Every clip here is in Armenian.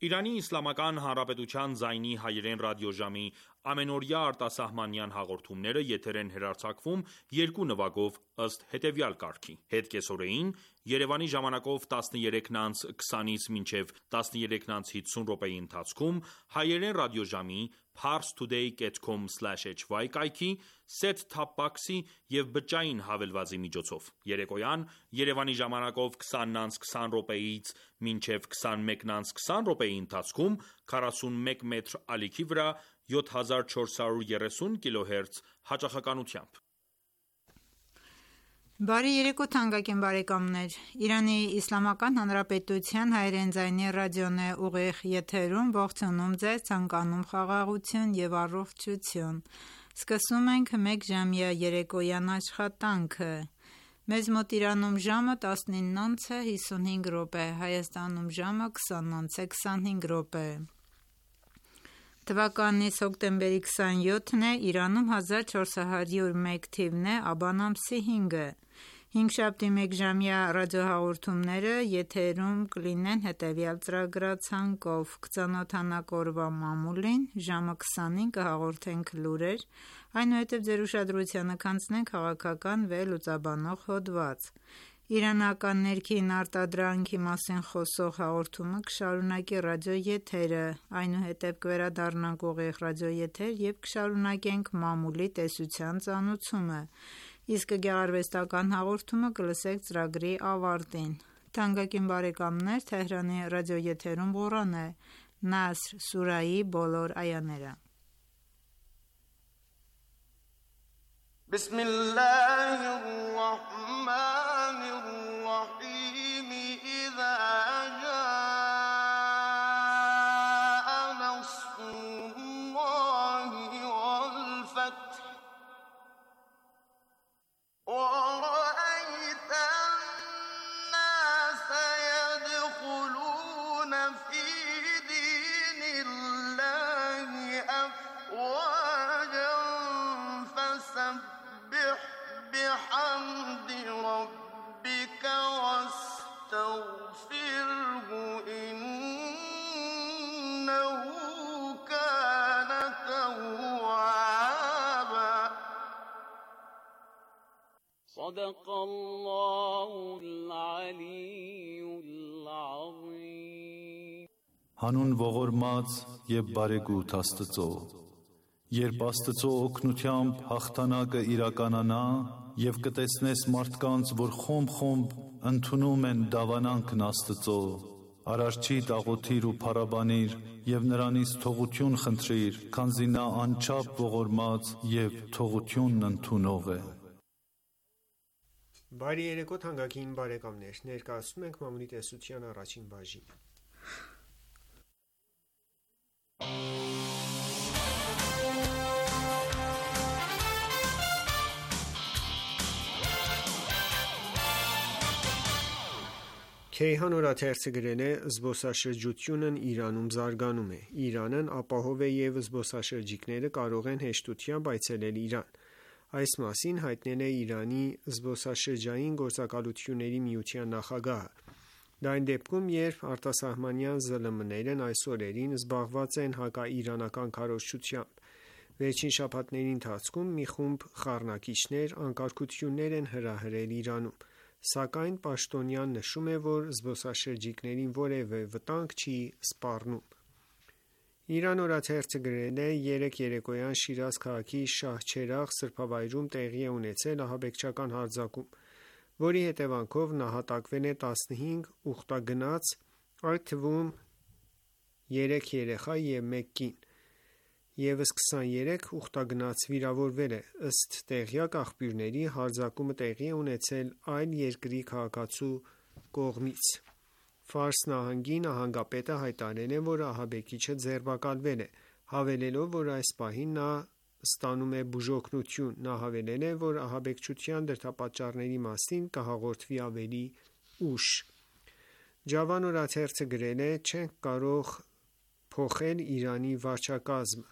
Իրանի Իսլամական Հանրապետության ձայնի հայերեն ռադիոժամի ամենօրյա արտասահմանյան հաղորդումները եթեր են հեռարձակվում երկու նվագով ըստ հետևյալ կարգի: Հետ կեսօրեին Երևանի ժամանակով 13:20-ից մինչև 13:50 րոպեի ընթացքում հայերեն ռադիոժամի parstoday.com/hy կայքի, set-top box-ի և բջջային հավելվածի միջոցով: Երեկոյան Երևանի ժամանակով 20:20 րոպեից մինչև 21:20 րոպեի ընթացքում 41 մետր ալիքի վրա 7430 kHz հաճախականությամբ: Բարի երեկո թանկագին բարեկամներ: Իրանի Իսլամական Հանրապետության հայերեն ձայնի ռադիոն է ուղիղ եթերում ողջունում ձեզ ցանկանում խաղաղություն և առողջություն: Սկսում ենք մեկժամյա երեկոյան աշխատանքը: Մեզ մոտ Իրանում ժամը 19:55, Հայաստանում ժամը 20:25 թվականիս հոկտեմբերի 27-ն է, Իրանում 1401 թիվն է, աբան ամսի 5-ը: Հինգշաբթի մեկժամյա ռադիոհաղորդումները եթերում կլինեն հետևյալ ծրագրացանկով: Կծանոթանանք օրվա մամուլին, ժամը 20-ին կհաղորդենք լուրեր, այնուհետև ձեր ուշադրությանը կանցնենք քաղաքական վերլուծաբանող հոդված: Իրանական ներքին արտադրանքի մասին խոսող հաղորդումը կշարունակի ռադիոեթերը, այնուհետև կվերադառնանք ուղիղ ռադիոեթեր և կշարունակենք մամուլի տեսության ծանուցումը, իսկ գեղարվեստական հաղորդումը կլսեք ծրագրի ավարտին: Թանկագին բարեկամներ Թեհրանի ռադիոեթերում Ղուրան է, Նասր սուրահի բոլոր այաները: Հանուն ողորմած և բարեգութ Աստծո: Երբ Աստծո օգնությամբ հաղթանակը իրականանա, և կտեսնես մարդկանց, որ խումբ-խումբ ընդունում են դավանանքն Աստծո, Արարչիդ աղոթիր ու փառաբանիր և նրանից թողություն խնդրիր, քանզի նա անչափ ողորմած և թողությունն ընդունող է: Բարի երեկո թանկագին բարեկամներ: Ներկայացնում ենք մամուլի տեսության առաջին բաժինը: Քեյհան օրաթերթը գրել է. «Զբոսաշրջությունն Իրանում զարգանում է: Իրանն ապահով է և զբոսաշրջիկները կարող են հեշտությամբ այցելել Իրան: Այս մասին հայտնել է Իրանի զբոսաշրջային գործակալությունների միության նախագահը: Դա այն դեպքում, երբ արտասահմանյան ԶԼՄ-ներն այս օրերին զբաղված են հակաիրանական քարոզչությամբ: Վերջին շաբաթների ընթացքում մի խումբ խառնակիչներ անկարգություններ են հրահրել Իրանում, սակայն պաշտոնյան նշում է, որ զբոսաշրջիկներին որևէ վտանգ չի սպառնում: Իրան օրաթերթը գրել է. «Երեկ երեկոյան Շիրազ քաղաքի Շահչերաղ սրբավայրում տեղի է ունեցել ահաբեկչական հարձակում, որի հետևանքով նահատակվել է 15 ուխտագնաց, այդ թվում 3 երեխա և 1 կին: Եվս 23 ուխտագնաց վիրավորվել է: Ըստ տեղյակ աղբյուրների, հարձակումը տեղի է ունեցել այլ երկրի քաղաքացու կողմից: Ֆարս նահանգի նահանգապետը հայտարարել է, որ ահաբեկիչը ձերբակալվել է, հավելելով, որ այս պահին նա ստանում է բուժօգնություն: Նա հավելել է, որ ահաբեկչության դրդապատճառների մասին կհաղորդվի ավելի ուշ: Ջավան օրաթերթը գրել է. «Չենք կարող փոխել Իրանի վարչակազմը: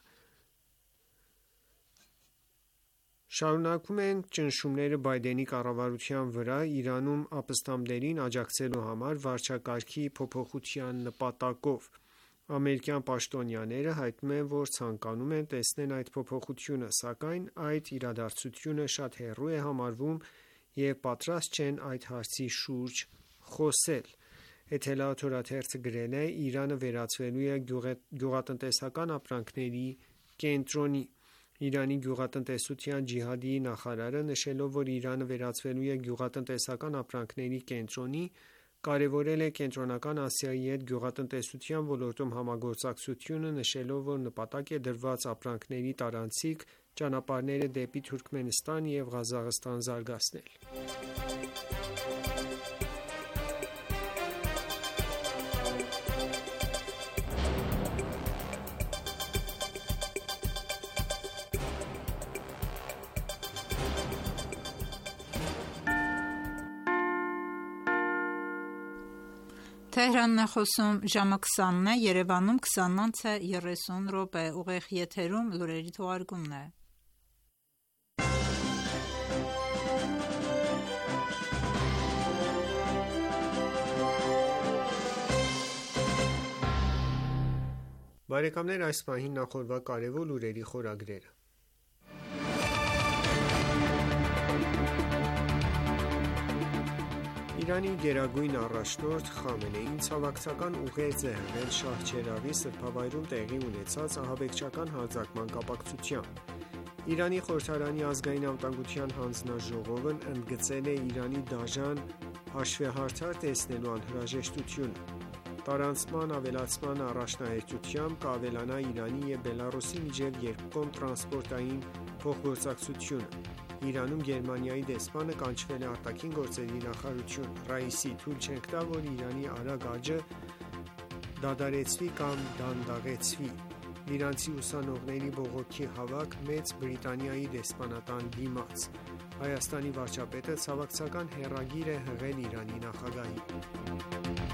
Շարունակվում են ճնշումները Բայդենի կառավարության վրա՝ Իրանում ապստամբներին աջակցելու համար վարչակարգի փոփոխության նպատակով: Ամերիկյան պաշտոնյաները հայտնում են, որ ցանկանում են տեսնել այդ փոփոխությունը, սակայն այդ իրադարձությունը շատ հեռու է համարվում և պատրաստ չեն այդ հարցի շուրջ խոսել: Էթելա թերթը գրել է. «Իրանը վերածվելու է գյուղատնտեսական ապրանքների կենտրոնի»: Իրանի գյուղատնտեսության ջիհադի նախարարը նշելով, որ Իրանը վերածվելու է գյուղատնտեսական ապրանքների կենտրոնի, կարևորել է Կենտրոնական Ասիայի հետ գյուղատնտեսության ոլորտում համագործակցությունը, նշելով, որ նպատակ է դրված ապրանքների տարանցիկ ճանապարհները դեպի Թուրքմենստան և Ղազախստան զարգացնել: Բարեկամներ այս պահին նախորդ կարևոր լուրերի խորագրերը: Իրանի գերագույն առաջնորդ Խամենեին ցավակցական ուղերձ է հղել Շահչերաղի սրբավայրում տեղի ունեցած ահաբեկչական հարձակման կապակցությամբ: Իրանի խորհրդարանի ազգային անվտանգության հանձնաժողովն ընդգծել է Իրանի դաժան հաշվեհարդար տեսնելու անհրաժեշտությունը: Տարանցման ավելացման առաջնահերթությամբ կավելանա Իրանի և Բելառուսի միջև երկկողմ տրանսպորտային փոխգործակցությունը: Իրանում Գերմանիայի դեսպանը կանչվել է ԱԳ նախարարություն: Ռաիսի թույլ չենք տա, որ Իրանի արագ աճը դադարեցվի կամ դանդաղեցվի: Իրանցի ուսանողների բողոքի հավաք Մեծ Բրիտանիայի դեսպանատան դիմաց: Հայաստանի վարչապետը ցավակցական հեռագիր է հղել Իրանի նախագահին: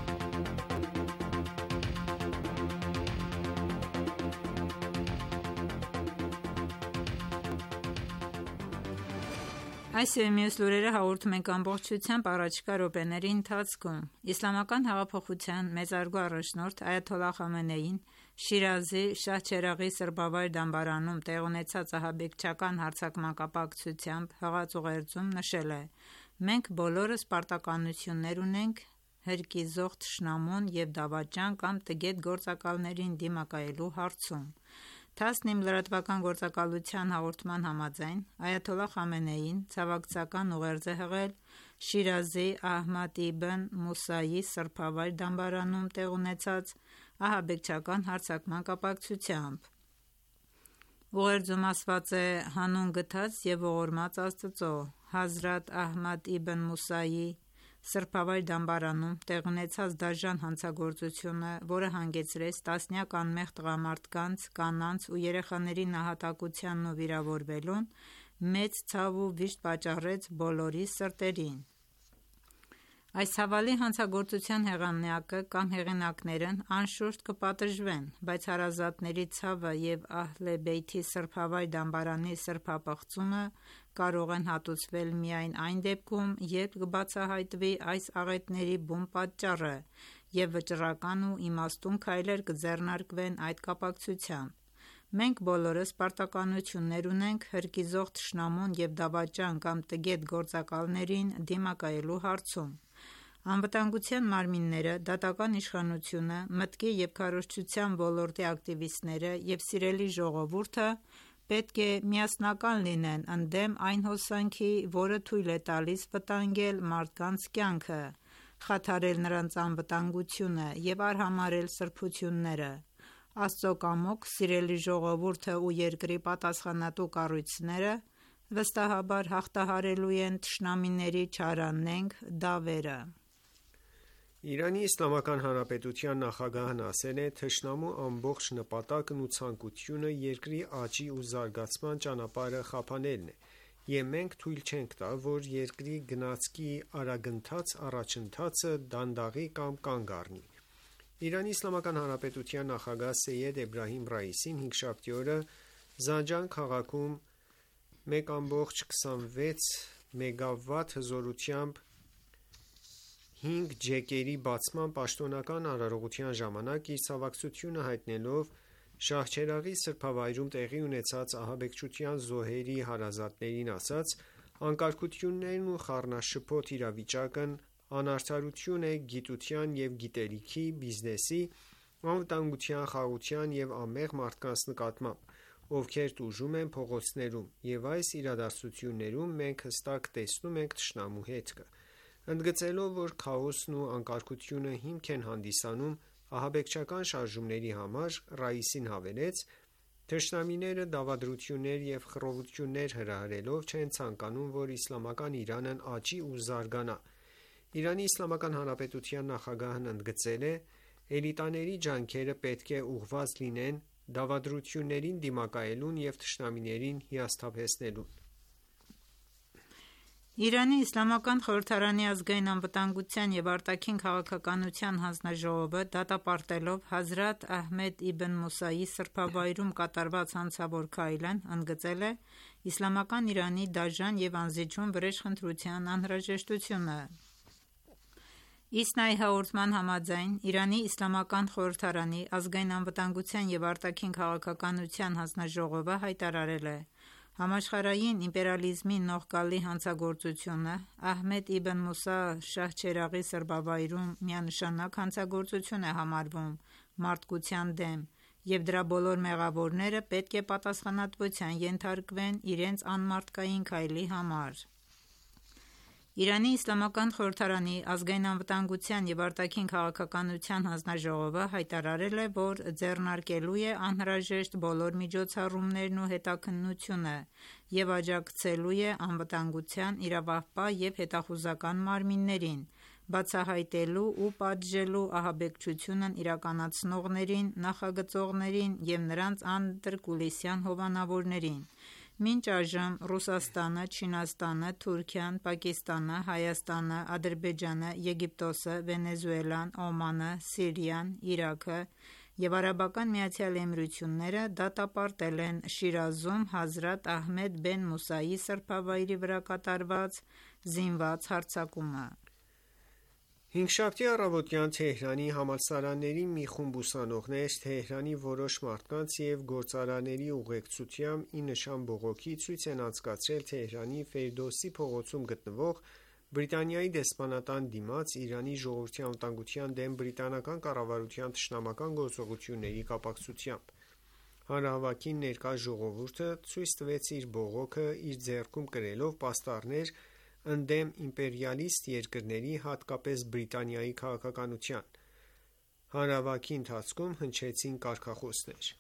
Այս և մյուս լուրերը հաղորդում ենք ամբողջությամբ առաջիկա րոպեների ընթացքում: Իսլամական հեղափոխության մեծարգո առաջնորդ Այաթոլլահ Խամենեին Շիրազի Շահչերաղի սրբավայր դամբարանում տեղի ունեցած ահաբեկչական հարձակման կապակցությամբ հղած ուղերձում նշել է. «Մենք բոլորս պարտականություններ ունենք հրկիզող թշնամուն և դավաճան կամ տգետ գործակալներին դիմակայելու հարցում»: Թասնիմ լրատվական գործակալության հաղորդման համաձայն Այաթոլլահ Խամենեին ցավակցական ուղերձ է հղել Շիրազի Ահմադ Իբն Մուսայի սրբավայր դամբարանում տեղի ունեցած ահաբեկչական հարձակման կապակցությամբ: Ուղերձում ասված է. «Հանուն գթած և ողորմած Աստծո, Հազրաթ Ահմադ Իբն Մուսայի սրբավայր դամբարանում տեղի ունեցած դաժան հանցագործությունը, որը հանգեցրեց տասնյակ անմեղ տղամարդկանց, կանանց ու երեխաների նահատակությանն ու վիրավորվելուն, մեծ ցավ ու վիշտ պատճառեց բոլորի սրտերին: Այս ցավալի հանցագործության հեղինակը կամ հեղինակներն անշուշտ կպատժվեն, բայց հարազատների ցավը և Ահլ Բեյթի սրբավայր դամբարանի սրբապղծումը կարող են հատուցվել միայն այն դեպքում, երբ կբացահայտվի այս աղետների բուն պատճառը և վճռական ու իմաստուն քայլեր կձեռնարկվեն այդ կապակցությամբ: Մենք բոլորս պարտականություններ ունենք հրկիզող թշնամուն և դավաճան կամ տգետ գործակալներին դիմակայելու հարցում: Անվտանգության մարմինները, դատական իշխանությունը, մտքի և քարոզչության ոլորտի ակտիվիստները և սիրելի ժողովուրդը պետք է միասնական լինեն ընդդեմ այն հոսանքի, որը թույլ է տալիս վտանգել մարդկանց կյանքը, խաթարել նրանց անվտանգությունը և արհամարհել սրբությունները: Աստծո կամոք սիրելի ժողովուրդը ու երկրի պատասխանատու կառույցները վստահաբար հաղթահարելու են թշնամիների չարանենգ դավերը: Իրանի Իսլամական Հանրապետության նախագահն ասել է. «Թշնամու ամբողջ նպատակն ու ցանկությունը երկրի աճի ու զարգացման ճանապարհը խափանելն է և մենք թույլ չենք տա, որ երկրի գնացքի արագընթաց առաջընթացը դանդաղի կամ կանգ առնի»: Իրանի Իսլամական Հանրապետության նախագահ Սեյեդ Էբրահիմ Ռայիսին հինգշաբթի օրը Զանջան քաղաքում 1,26 մեգավատ հզորությամբ 5 ջեկերի բացման պաշտոնական արարողության ժամանակ իր ցավակցությունը հայտնելով Շահչերաղի սրբավայրում տեղի ունեցած ահաբեկչության զոհերի հարազատներին ասաց. «Անկարգություններն ու խառնաշփոթ իրավիճակն անարդարություն է գիտության և գիտելիքի, բիզնեսի, անվտանգության, խաղաղության և անմեղ մարդկանց նկատմամբ, ովքեր տուժում են փողոցներում, և այս իրադարձություններում մենք հստակ տեսնում ենք թշնամու հետքը»: Ընդգծելով, որ քաոսն ու անկարգությունը հիմք են հանդիսանում ահաբեկչական շարժումների համար, Ռաիսին հավելեց. «Թշնամիները դավադրություններ և խռովություններ հրահրելով չեն ցանկանում, որ իսլամական Իրանն աճի ու զարգանա»: ԻԻՀ նախագահն ընդգծել է. «Էլիտաների ջանքերը պետք է ուղղված լինեն դավադրություններին դիմակայելուն և թշնամիներին հիասթափեցնելուն»: Իրանի Իսլամական Խորհրդարանի ազգային անվտանգության և արտաքին քաղաքականության հանձնաժողովը դատապարտելով Հազրաթ Ահմեդ Իբն Մուսայի սրբավայրում կատարված հանցավոր քայլն, ընդգծել է Իսլամական Իրանի դաժան և անզիջում վրեժխնդրության անհրաժեշտությունը: ISNA-ի հաղորդման համաձայն, Իրանի Իսլամական Խորհրդարանի ազգային անվտանգության և արտաքին քաղաքականության հանձնաժողովը հայտարարել է. «Համաշխարհային իմպերիալիզմի նողկալի հանցագործությունը Ահմեդ Իբն Մուսա Շահչերաղի սրբավայրում միանշանակ հանցագործություն է համարվում մարդկության դեմ և դրա բոլոր մեղավորները պետք է պատասխանատվության ենթարկվեն իրենց անմարդկային քայլի համար»: Իրանի Իսլամական Խորհրդարանի ազգային անվտանգության և արտաքին քաղաքականության հանձնաժողովը հայտարարել է, որ ձեռնարկելու է անհրաժեշտ բոլոր միջոցառումներն ու հետաքննությունը և աջակցելու է անվտանգության, իրավապահ և հետախուզական մարմիններին՝ բացահայտելու ու պատժելու ահաբեկչությունն իրականացնողներին, նախագծողներին և նրանց անդրկուլիսյան հովանավորներին: Մինչ այժմ Ռուսաստանը, Չինաստանը, Թուրքիան, Պակիստանը, Հայաստանը, Ադրբեջանը, Եգիպտոսը, Վենեսուելան, Օմանը, Սիրիան, Իրաքը և ԱՄԷ-ը դատապարտել են Շիրազում Հազրաթ Ահմեդ Բեն Մուսայի սրբավայրի վրա կատարված զինված հարձակումը: Հինգշաբթի առավոտյան Թեհրանի համալսարանների մի խումբ ուսանողներ Թեհրանի որոշ մարդկանց և գործարարների ուղեկցությամբ ի նշան բողոքի ցույց են անցկացրել Թեհրանի Ֆերդոսի փողոցում գտնվող Բրիտանիայի դեսպանատան դիմաց Իրանի ժողովրդի անվտանգության դեմ բրիտանական կառավարության թշնամական գործողությունների կապակցությամբ: Հանրահավաքին ներկա ժողովուրդը ցույց տվեց իր բողոքը իր ձեռքում կրելով պաստառներ ընդդեմ իմպերիալիստ երկրների, հատկապես Բրիտանիայի քաղաքականության: Հանրահավաքի ընթացքում հնչեցին կարգախոսներ: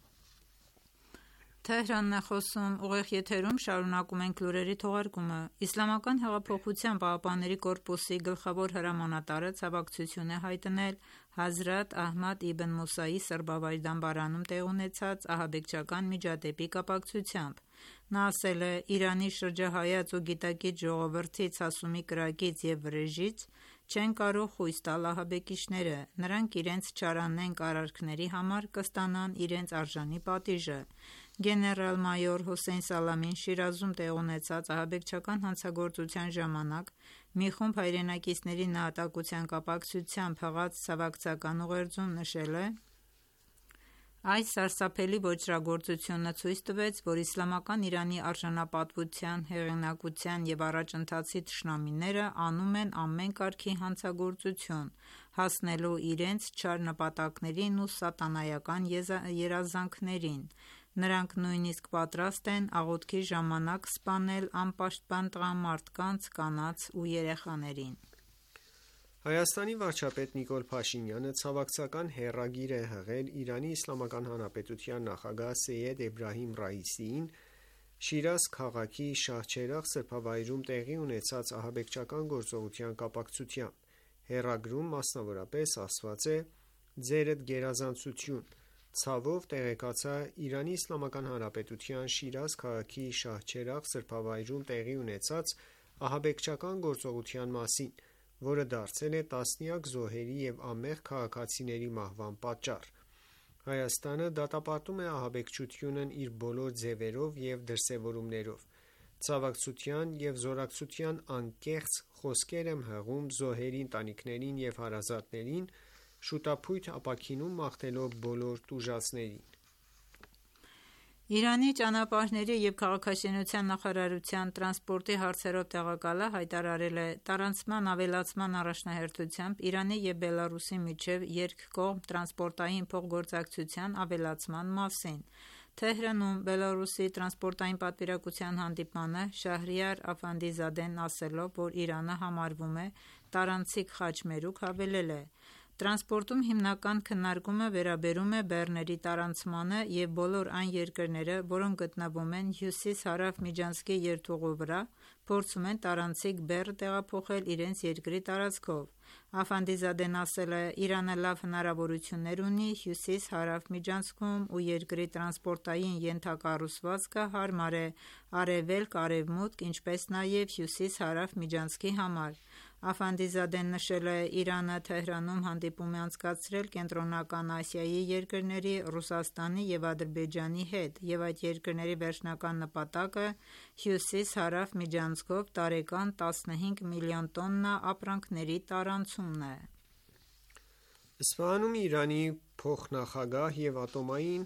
Իսլամական հեղափոխության պահապանների կորպուսի գլխավոր հրամանատարը ցավակցություն է հայտնել Հազրաթ Ահմադ Իբն Մուսայի սրբավայր դամբարանում տեղի ունեցած ահաբեկչական միջադեպի կապակցությամբ: Նա ասել է. «Իրանի շրջահայաց ու գիտակից ժողովրդի ցասումի կրակից և վրեժից չեն կարող խույս տալ ահաբեկիչները: Նրանք իրենց չարանենգ արարքների համար կստանան իրենց արժանի պատիժը»: Գեներալ-մայոր Հոսեյն Սալամին Շիրազում տեղի ունեցած ահաբեկչական հանցագործության ժամանակ մի խումբ հայրենակիցների նահատակության կապակցությամբ հղած ցավակցական ուղերձում նշել է. «Այս սարսափելի ոճրագործությունը ցույց տվեց, որ Իսլամական Իրանի արժանապատվության, հեղինակության և առաջընթացի թշնամիները անում են ամեն կարգի հանցագործություն՝ հասնելու իրենց չար նպատակներին ու սատանայական երազանքներին: Նրանք նույնիսկ պատրաստ են աղոթքի ժամանակ սպանել անպաշտպան տղամարդկանց, կանանց ու երեխաներին»: Հայաստանի վարչապետ Նիկոլ Փաշինյանը ցավակցական հեռագիր է հղել Իրանի Իսլամական Հանրապետության նախագահ Սեյեդ Էբրահիմ Ռաիսիին Շիրազ քաղաքի Շահչերաղ սրբավայրում տեղի ունեցած ահաբեկչական գործողության կապակցությամբ: Հեռագրում մասնավորապես ասված է. «Ձերդ գերազանցություն: Ցավով տեղեկացա Իրանի Իսլամական Հանրապետության Շիրազ քաղաքի Շահչերաղ սրբավայրում տեղի ունեցած ահաբեկչական գործողության մասին, որը դարձել է տասնյակ զոհերի և անմեղ քաղաքացիների մահվան պատճառ: Հայաստանը դատապարտում է ահաբեկչությունն իր բոլոր ձևերով և դրսևորումներով: ցավակցության և զորակցության անկեղծ խոսքեր եմ հղում զոհերի ընտանիքներին և հարազատներին, շուտափույթ ապաքինում մաղթելով բոլոր տուժածներին: Իրանի ճանապարհների և քաղաքաշինության նախարարության տրանսպորտի հարցերով տեղակալը հայտարարել է տարանցման ավելացման առաջնահերթությամբ Իրանի և Բելառուսի միջև երկկողմ տրանսպորտային փոխգործակցության ավելացման մասին: Թեհրանում Բելառուսի տրանսպորտային պատվիրակության հանդիպմանը Շահրիար Աֆանդիզադեն ասելով, որ Իրանը համարվում է տարանցիկ խաչմերուկ, հավելել է. «Տրանսպորտում հիմնական քննարկումը վերաբերում է բեռների տարանցմանը և բոլոր այն երկրները, որոնք գտնվում են հյուսիս-հարավ միջանցքի երթուղու վրա, փորձում են տարանցիկ բեռ տեղափոխել իրենց երկրի տարածքով»: Աֆանդիզադեն ասել է. «Իրանը լավ հնարավորություններ ունի հյուսիս-հարավ միջանցքում ու երկրի տրանսպորտային ենթակառուցվածքը հարմար է արևելք-արևմուտք, ինչպես նաև հյուսիս-հարավ միջանցքի համար»: Աֆանդիզադեն նշել է. «Իրանը Թեհրանում հանդիպում է անցկացրել Կենտրոնական Ասիայի երկրների Ռուսաստանի և Ադրբեջանի հետ և այդ երկրների վերջնական նպատակը հյուսիս-հարավ միջանցքով տարեկան 15 միլիոն տոննա ապրանքների տարանցումն է»: Սպահանում Իրանի փոխնախագահ և Ատոմային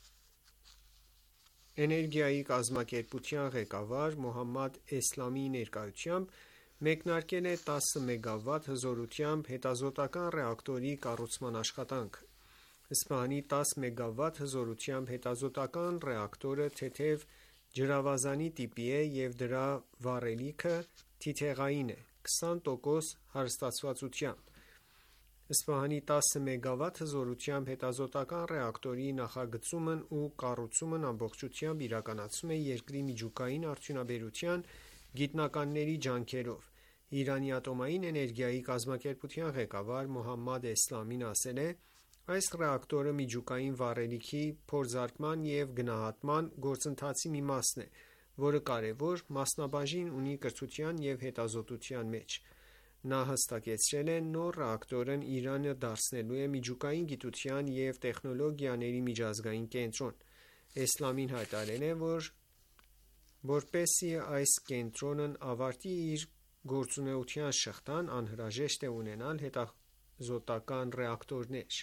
էներգիայի կազմակերպության ղեկավար Մոհամմադ Էսլամիի ներկայությամբ մեկնարկել է 10 մեգավատ հզորությամբ հետազոտական ռեակտորի կառուցման աշխատանքը: Սպահանի 10 մեգավատ հզորությամբ հետազոտական ռեակտորը թեթև ջրավազանի տիպի է և դրա վառելիքը թիթեղային է՝ 20% հարստացվածությամբ: Սպահանի 10 մեգավատ հզորությամբ հետազոտական ռեակտորի նախագծումն ու կառուցումն ամբողջությամբ իրականացվում է երկրի միջուկային արդյունաբերության գիտնականների ջանքերով: Իրանի ատոմային էներգիայի կազմակերպության ղեկավար Մոհամմադ Էսլամին ասել է. «Այս ռեակտորը միջուկային վառելիքի փորձարկման և գնահատման գործընթացի մի մասն է, որը կարևոր մասնաբաժին ունի կրթության և հետազոտության մեջ»: Նա հստակեցրել է. «Նոր ռեակտորն Իրանը դարձնելու է միջուկային գիտության և տեխնոլոգիաների միջազգային կենտրոն»: Էսլամին հայտարարել է, որ որպեսզի այս կենտրոնն ավարտի իր գործունեության շղթան, անհրաժեշտ է ունենալ հետազոտական ռեակտորներ: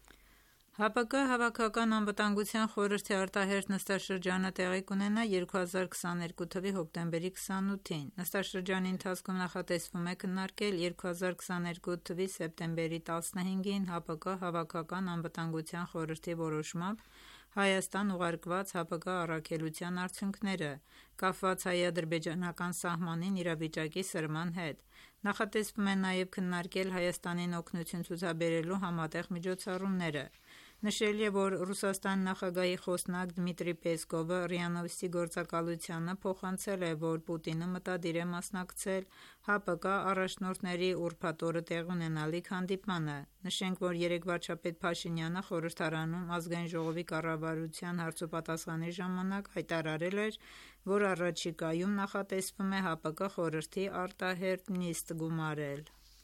ՀԱՊԿ Հավաքական անվտանգության խորհրդի արտահերթ նստաշրջանը տեղի կունենա 2022 թվականի հոկտեմբերի 28-ին: Նստաշրջանի ընթացքում նախատեսվում է քննարկել 2022 թվականի սեպտեմբերի 15-ին ՀԱՊԿ Հավաքական անվտանգության խորհրդի որոշմամբ Հայաստան ուղարկված ՀԱՊԿ առաքելության արդյունքները՝ կապված հայ-ադրբեջանական սահմանին իրավիճակի սրման հետ: Նախատեսվում է նաև քննարկել Հայաստանին օգնություն ցուցաբերելու համատեղ միջոցառումները: Նշելի է, որ Ռուսաստանի նախագահի խոսնակ Դմիտրի Պեսկովը ՌԻԱ Նովոստի գործակալությանը փոխանցել է, որ Պուտինը մտադիր է մասնակցել ՀԱՊԿ առաջնորդների ուրբաթ օրը տեղի ունենալիք հանդիպմանը: Նշենք, որ երեկ վարչապետ Փաշինյանը խորհրդարանում Ազգային ժողովի կառավարության հարցուպատասխանի ժամանակ հայտարարել էր, որ առաջիկայում նախատեսվում է ՀԱՊԿ խորհրդի արտահերթ նիստ գումարել: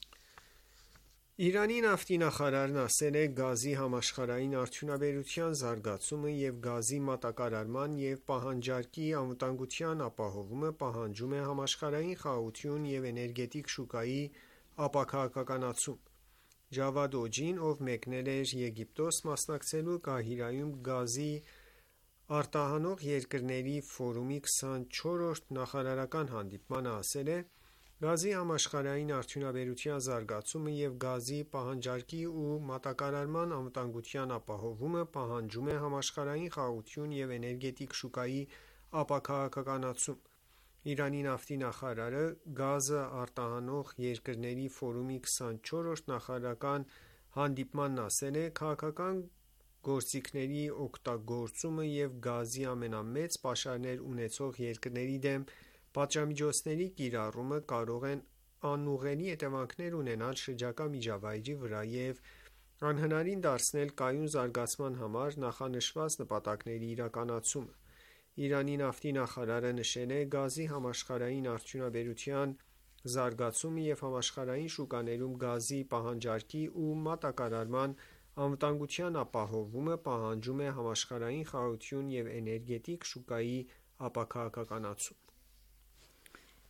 Իրանի նավթի նախարարն ասել է. «Գազի համաշխարհային արդյունաբերության զարգացումը և գազի մատակարարման և պահանջարկի անվտանգության ապահովումը պահանջում է համաշխարհային խաղաղություն և էներգետիկ շուկայի ապաքաղաքականացում»: Ջավադ Օջին, ով մեկնել էր Եգիպտոս մասնակցելու Կահիրայում գազի արտահանող երկրների ֆորումի 24-րդ նախարարական հանդիպմանը ասել է. «Գազի համաշխարհային արդյունաբերության զարգացումը և գազի պահանջարկի ու մատակարարման անվտանգության ապահովումը պահանջում է համաշխարհային խաղաղություն և էներգետիկ շուկայի ապաքաղաքականացում»: Իրանի նավթի նախարարը գազը արտահանող երկրների ֆորումի 24-րդ նախարարական հանդիպմանն ասել է. «Քաղաքական գործիքների օգտագործումը և գազի ամենամեծ պաշարներ ունեցող երկրների դեմ պատժամիջոցների կիրառումը կարող են անուղղելի հետևանքներ ունենալ շրջակա միջավայրի վրա և անհնարին դարձնել կայուն զարգացման համար նախանշված նպատակների իրականացումը»: Իրանի նավթի նախարարը նշել է. «Գազի համաշխարհային արդյունաբերության զարգացումը և համաշխարհային շուկաներում գազի պահանջարկի ու մատակարարման անվտանգության ապահովումը պահանջում է համաշխարհային խաղաղություն և էներգետիկ շուկայի ապաքաղաքականացում»: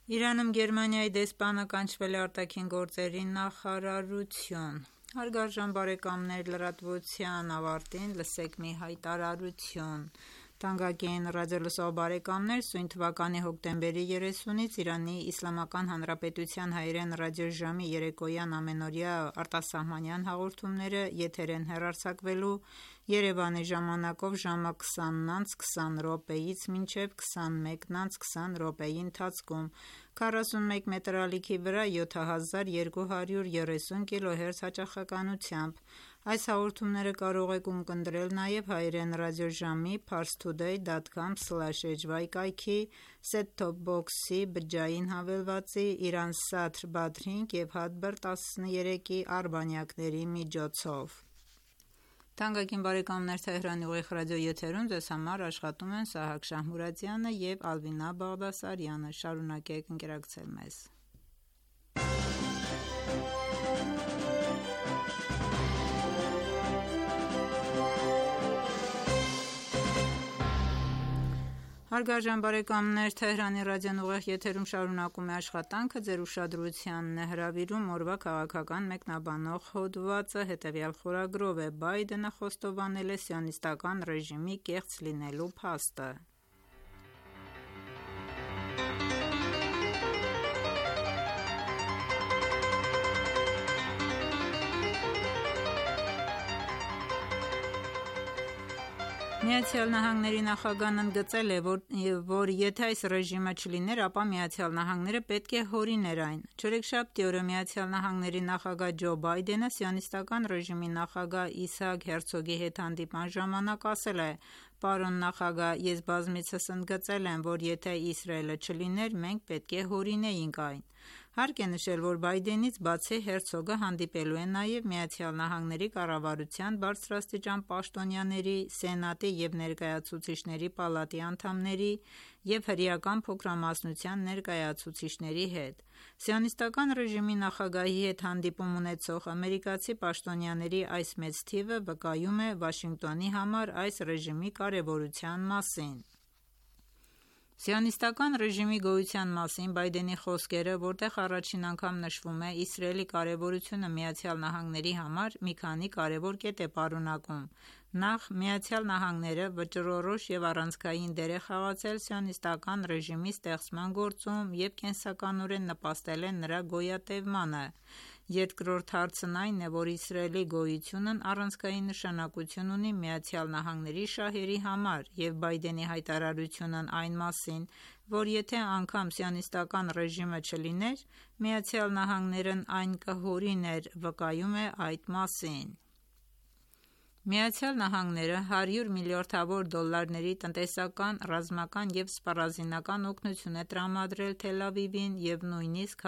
Իրանում Գերմանիայի դեսպանը կանչվել է արտաքին գործերի նախարարություն։ Հարգարժան բարեկամներ, լրատվության ավարտին լսեք մի հայտարարություն։ Թանկագին ռադիոլսող բարեկամներ, սույն թվականի հոկտեմբերի 30-ից Իրանի Իսլամական Հանրապետության հայերեն ռադիոժամի երեկոյան ամենօրյա արտասահմանյան հաղորդումները եթեր են հեռարձակվելու Երևանի ժամանակով ժամը 20:20-ից մինչև 21:20 ընթացքում 41 մետր ալիքի վրա 7230 kHz հաճախականությամբ։ Այս հաղորդումները կարող եք ունկնդրել նաև հայերեն ռադիոժամի parstoday.com/hy կայքի, set-top box-ի բջջային հավելվածի, Iran-Satr Badrink և Hadber 13-ի արբանյակների միջոցով։ Թանկագին բարեկամներ, Թեհրանի ուղիղ ռադիո եթերում ձեզ համար աշխատում են Սահակ Շահմուրադյանը և Ալվինա Բաղդասարյանը։ Շարունակեք ընկերակցել մեզ։ Հարգարժան բարեկամներ, Թեհրանի ռադիոն ուղիղ եթերում շարունակում է աշխատանքը, ձեր ուշադրությանն է հրավիրում օրվա քաղաքական մեկնաբանող հոդվածը, հետևյալ խորագրով է. Բայդենը խոստովանել է սիոնիստական ռեժիմի կեղծ լինելու փաստը։ ԱՄՆ նախագահն ընդգծել է, որ եթե այս ռեժիմը չլիներ, ապա ԱՄՆ-ը պետք է հորիներ այն։ Չորեքշաբթի օրը ԱՄՆ նախագահ Ջո Բայդենը սիոնիստական ռեժիմի նախագահ Իսահակ Հերցոգի հետ հանդիպման ժամանակ ասել է. «Պարոն նախագահ, ես բազմիցս ընդգծել եմ, որ եթե Իսրայելը չլիներ, մենք պետք է հորինեինք այն»։ Հարկ է նշել, որ Բայդենից բացի Հերցոգը հանդիպելու է նաև ԱՄՆ կառավարության բարձրաստիճան պաշտոնյաների, Սենատի և Ներկայացուցիչների պալատի անդամների և հրեական փոքրամասնության ներկայացուցիչների հետ։ Սիոնիստական ռեժիմի նախագահի հետ հանդիպում ունեցող ամերիկացի պաշտոնյաների այս մեծ թիվը վկայում է Վաշինգտոնի համար այս ռեժիմի կարևորության մասին։ Սիոնիստական ռեժիմի գոյության մասին Բայդենի խոսքերը, որտեղ առաջին անգամ նշվում է Իսրայելի կարևորությունը ԱՄՆ-ի համար, մի քանի կարևոր կետ է պարունակում։ Նախ, ԱՄՆ-ը վճռորոշ և առանցքային դեր է խաղացել սիոնիստական ռեժիմի ստեղծման գործում և կենսականորեն նպաստել է նրա գոյատևմանը։ Երկրորդ հարցն այն է, որ Իսրայելի գոյությունն առանցքային նշանակություն ունի ԱՄՆ շահերի համար, և Բայդենի հայտարարությունն այն մասին, որ եթե անգամ սիոնիստական ռեժիմը չլիներ, ԱՄՆ-ն այն կհորիներ, վկայում է այդ մասին։ ԱՄՆ-ը $100 միլիարդավոր տնտեսական, ռազմական և սպառազինական օգնություն է տրամադրել Թել Ավիվին և նույնիսկ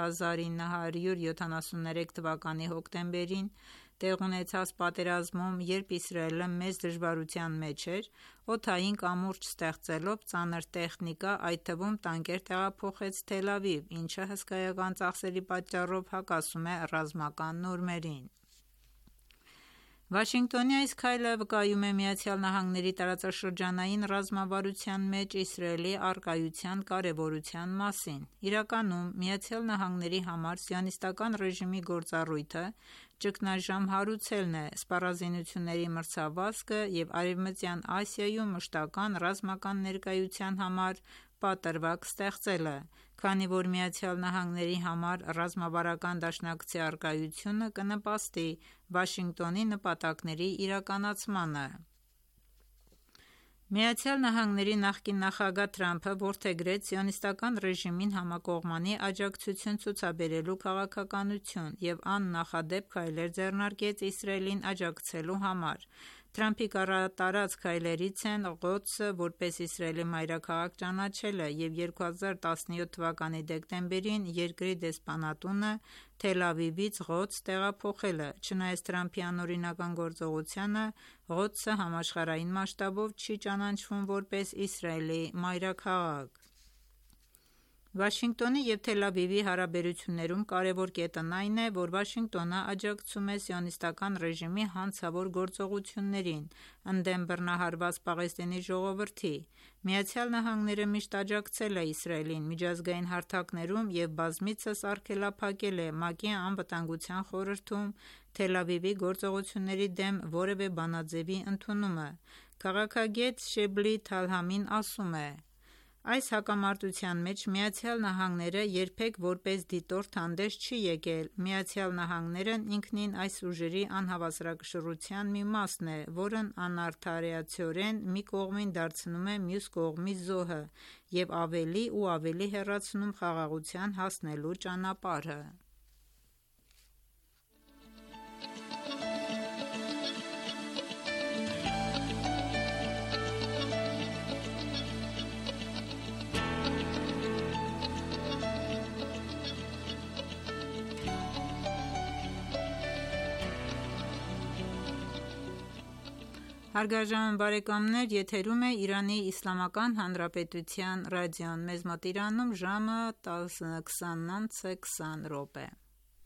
1973 թվականի հոկտեմբերին տեղ ունեցած պատերազմում, երբ Իսրայելը մեծ դժվարության մեջ էր, օդային կամուրջ ստեղծելով ծանր տեխնիկա, այդ թվում տանկեր տեղափոխեց Թել Ավիվ, ինչը հսկայական ծախսերի պատճառով հակասում է ռազմական նորմերին։ Վաշինգտոնի այս քայլը վկայում է ԱՄՆ տարածաշրջանային ռազմավարության մեջ Իսրայելի առկայության կարևորության մասին։ Իրականում, ԱՄՆ համար սիոնիստական ռեժիմի գործառույթը ճգնաժամ հարուցելն է, սպառազինությունների մրցավազքը և Արևմտյան Ասիայում մշտական ռազմական ներկայության համար պատրվակ ստեղծելը, քանի որ ԱՄՆ համար ռազմավարական դաշնակցի առկայությունը կնպաստի Վաշինգտոնի նպատակների իրականացմանը։ ԱՄՆ նախկին նախագահ Թրամփը որդեգրեց սիոնիստական ռեժիմին համակողմանի աջակցություն ցուցաբերելու քաղաքականություն և աննախադեպ քայլեր ձեռնարկեց Իսրայելին աջակցելու համար։ Թրամփի կատարած քայլերից են Ղոդսը որպես Իսրայելի մայրաքաղաք ճանաչելը և 2017 թվականի դեկտեմբերին երկրի դեսպանատունը Թել Ավիվից Ղոդս տեղափոխելը։ Չնայած Թրամփի անօրինական գործողությանը, Ղոդսը համաշխարհային մասշտաբով չի ճանաչվում որպես Իսրայելի մայրաքաղաք։ ԱՄՆ-ի, Իսրայելի և Արաբական Միությունների նախագահների հետ հանդիպումից հետո Բայդենը, որպես ԱՄՆ նախագահ, հայտարարել է, որ Իսրայելը պետք է հրաժարվի Վաշինգտոնի և Թել Ավիվի հարաբերություններում կարևոր կետն այն է, որ Վաշինգտոնը աջակցում է սիոնիստական ռեժիմի հանցավոր գործողություններին ընդդեմ բռնահարված Պաղեստինի ժողովրդի։ ԱՄՆ-ը միշտ աջակցել է Իսրայելին միջազգային հարթակներում և բազմիցս արգելափակել է ՄԱԿ-ի Անվտանգության խորհրդում Թել Ավիվի գործողությունների դեմ որևէ բանաձևի ընդունումը։ Քաղաքագետ Շեբլի Թալհամին ասում է. «Այս հակամարտության մեջ ԱՄՆ-ն երբեք որպես դիտորդ հանդես չի եկել։ ԱՄՆ-ն ինքնին այս ուժերի անհավասարակշռության մի մասն է, որն անարդարացիորեն մի կողմին դարձնում է մյուս կողմի զոհը և ավելի ու ավելի հեռացնում խաղաղության հասնելու ճանապարհը»։ Հարգարժան բարեկամներ, եթերում է Իրանի Իսլամական Հանրապետության ռադիոն, մեզ մոտ Իրանում ժամը 20:20 է։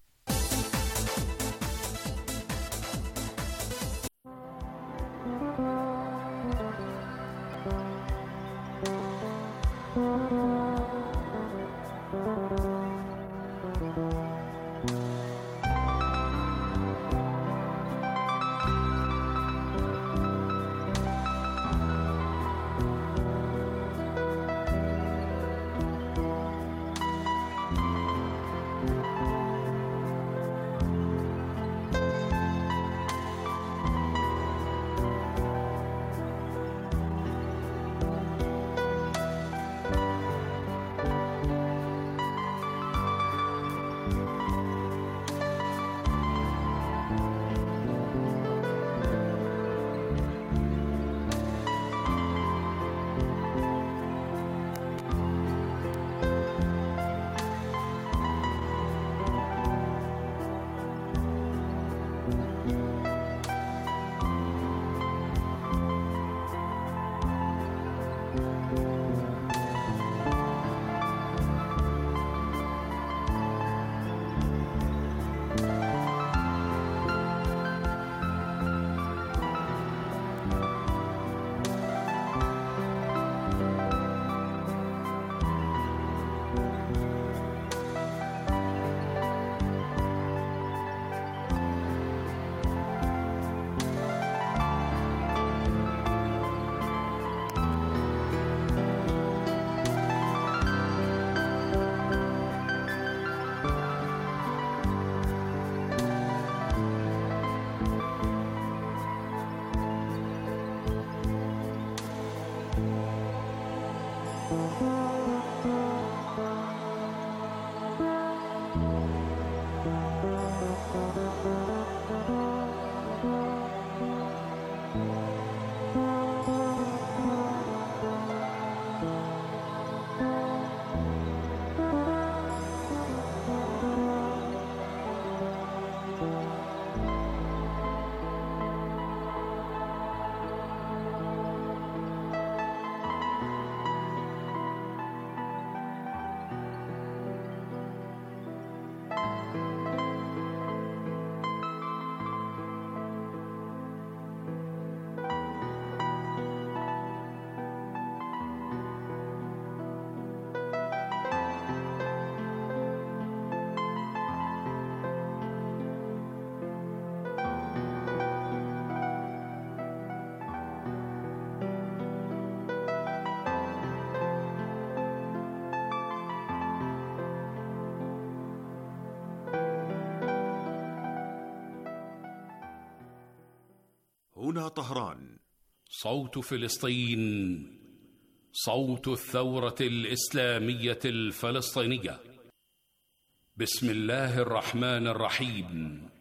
هنا طهران صوت فلسطين، صوت الثورة الإسلامية الفلسطينية. بسم الله الرحمن الرحيم.